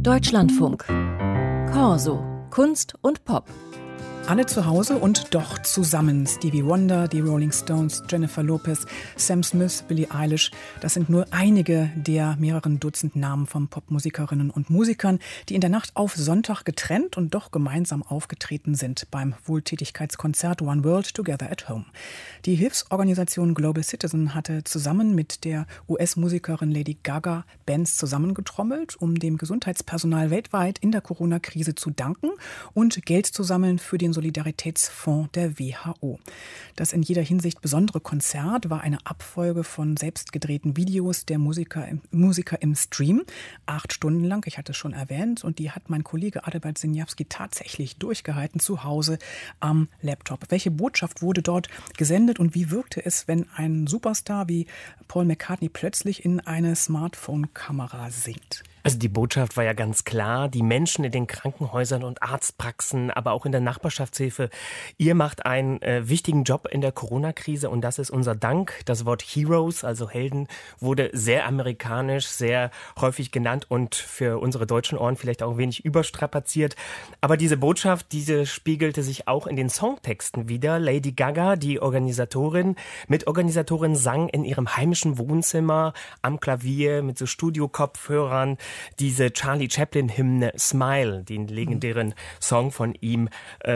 Deutschlandfunk. Corso. Kunst und Pop. Alle zu Hause und doch zusammen. Stevie Wonder, die Rolling Stones, Jennifer Lopez, Sam Smith, Billie Eilish. Das sind nur einige der mehreren Dutzend Namen von Popmusikerinnen und Musikern, die in der Nacht auf Sonntag getrennt und doch gemeinsam aufgetreten sind beim Wohltätigkeitskonzert One World Together at Home. Die Hilfsorganisation Global Citizen hatte zusammen mit der US-Musikerin Lady Gaga Bands zusammengetrommelt, um dem Gesundheitspersonal weltweit in der Corona-Krise zu danken und Geld zu sammeln für den Solidaritätsfonds der WHO. Das in jeder Hinsicht besondere Konzert war eine Abfolge von selbstgedrehten Videos der Musiker im Stream. 8 Stunden lang, ich hatte es schon erwähnt, und die hat mein Kollege Adalbert Sinjawski tatsächlich durchgehalten zu Hause am Laptop. Welche Botschaft wurde dort gesendet und wie wirkte es, wenn ein Superstar wie Paul McCartney plötzlich in eine Smartphone-Kamera singt? Also die Botschaft war ja ganz klar, die Menschen in den Krankenhäusern und Arztpraxen, aber auch in der Nachbarschaftshilfe, ihr macht einen wichtigen Job in der Corona-Krise und das ist unser Dank. Das Wort Heroes, also Helden, wurde sehr amerikanisch, sehr häufig genannt und für unsere deutschen Ohren vielleicht auch ein wenig überstrapaziert. Aber diese Botschaft, diese spiegelte sich auch in den Songtexten wieder. Lady Gaga, die Mitorganisatorin, sang in ihrem heimischen Wohnzimmer am Klavier mit so Studio-Kopfhörern diese Charlie Chaplin-Hymne Smile, den legendären Song von ihm,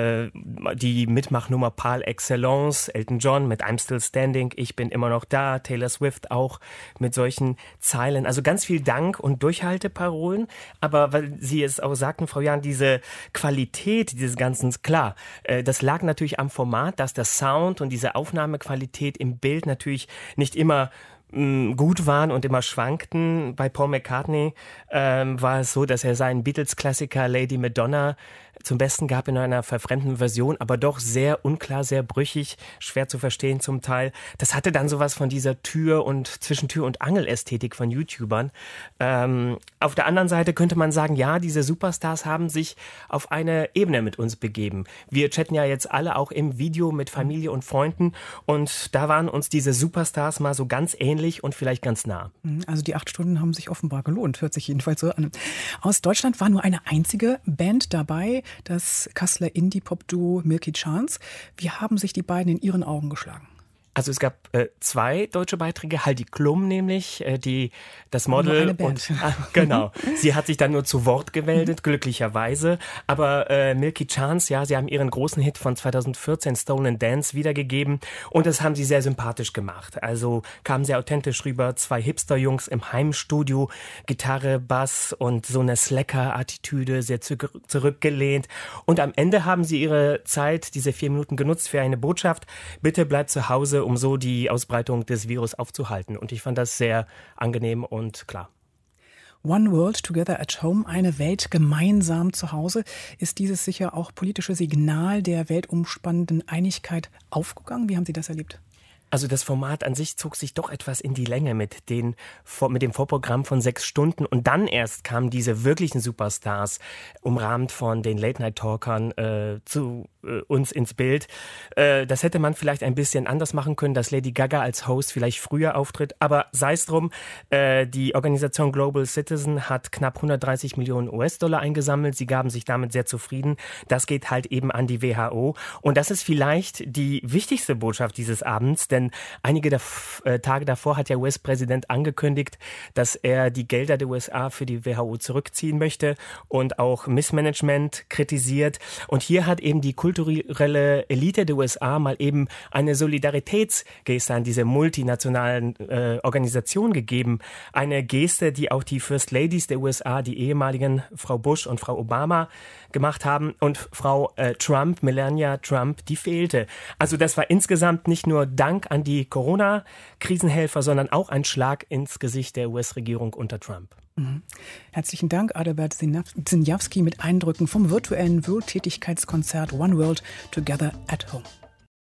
die Mitmachnummer par excellence, Elton John mit I'm Still Standing, ich bin immer noch da, Taylor Swift auch mit solchen Zeilen. Also ganz viel Dank und Durchhalteparolen, aber weil Sie es auch sagten, Frau Jahn, diese Qualität dieses Ganzen, klar, das lag natürlich am Format, dass der Sound und diese Aufnahmequalität im Bild natürlich nicht immer gut waren und immer schwankten. Bei Paul McCartney war es so, dass er seinen Beatles-Klassiker Lady Madonna zum Besten gab in einer verfremdeten Version, aber doch sehr unklar, sehr brüchig, schwer zu verstehen zum Teil. Das hatte dann sowas von dieser Zwischen Tür und Angel-Ästhetik von YouTubern. Auf der anderen Seite könnte man sagen, ja, diese Superstars haben sich auf eine Ebene mit uns begeben. Wir chatten ja jetzt alle auch im Video mit Familie und Freunden und da waren uns diese Superstars mal so ganz ähnlich und vielleicht ganz nah. Also die 8 Stunden haben sich offenbar gelohnt, hört sich jedenfalls so an. Aus Deutschland war nur eine einzige Band dabei, das Kasseler Indie-Pop-Duo Milky Chance. Wie haben sich die beiden in Ihren Augen geschlagen? Also es gab 2 deutsche Beiträge, Heidi Klum nämlich, das Model. Und genau, sie hat sich dann nur zu Wort gemeldet, glücklicherweise. Aber Milky Chance, ja, sie haben ihren großen Hit von 2014, Stolen Dance, wiedergegeben. Und das haben sie sehr sympathisch gemacht. Also kamen sehr authentisch rüber, 2 Hipster-Jungs im Heimstudio, Gitarre, Bass und so eine Slacker-Attitüde, sehr zurückgelehnt. Und am Ende haben sie ihre Zeit, diese 4 Minuten genutzt für eine Botschaft. Bitte bleibt zu Hause, um so die Ausbreitung des Virus aufzuhalten. Und ich fand das sehr angenehm und klar. One World Together at Home, eine Welt gemeinsam zu Hause. Ist dieses sicher auch politische Signal der weltumspannenden Einigkeit aufgegangen? Wie haben Sie das erlebt? Also das Format an sich zog sich doch etwas in die Länge mit dem Vorprogramm von 6 Stunden und dann erst kamen diese wirklichen Superstars, umrahmt von den Late-Night-Talkern, zu uns ins Bild. Das hätte man vielleicht ein bisschen anders machen können, dass Lady Gaga als Host vielleicht früher auftritt, aber sei es drum, die Organisation Global Citizen hat knapp 130 Millionen US-Dollar eingesammelt, sie gaben sich damit sehr zufrieden, das geht halt eben an die WHO und das ist vielleicht die wichtigste Botschaft dieses Abends, denn einige Tage davor hat der US-Präsident angekündigt, dass er die Gelder der USA für die WHO zurückziehen möchte und auch Missmanagement kritisiert. Und hier hat eben die kulturelle Elite der USA mal eben eine Solidaritätsgeste an diese multinationalen Organisationen gegeben. Eine Geste, die auch die First Ladies der USA, die ehemaligen Frau Bush und Frau Obama gemacht haben. Und Frau Trump, Melania Trump, die fehlte. Also das war insgesamt nicht nur Dank an die Corona-Krisenhelfer, sondern auch ein Schlag ins Gesicht der US-Regierung unter Trump. Herzlichen Dank, Adalbert Sinjawski, mit Eindrücken vom virtuellen Wohltätigkeitskonzert One World Together at Home.